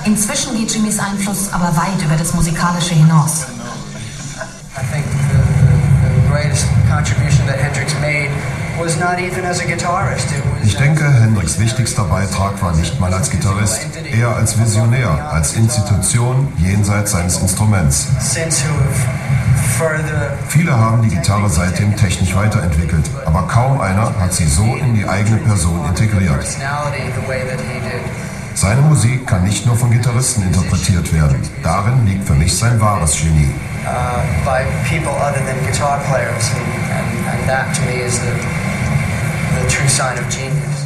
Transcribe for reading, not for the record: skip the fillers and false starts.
Inzwischen geht Jimmys Einfluss aber weit über das Musikalische hinaus. I think the greatest contribution that Hendrix made was not even as a guitarist. Ich denke, Hendrix' wichtigster Beitrag war nicht mal als Gitarrist, eher als Visionär, als Institution jenseits seines Instruments. Viele haben die Gitarre seitdem technisch weiterentwickelt, aber kaum einer hat sie so in die eigene Person integriert. Seine Musik kann nicht nur von Gitarristen interpretiert werden. Darin liegt für mich sein wahres Genie. By people other than guitar players, and that to me is the true sign of genius.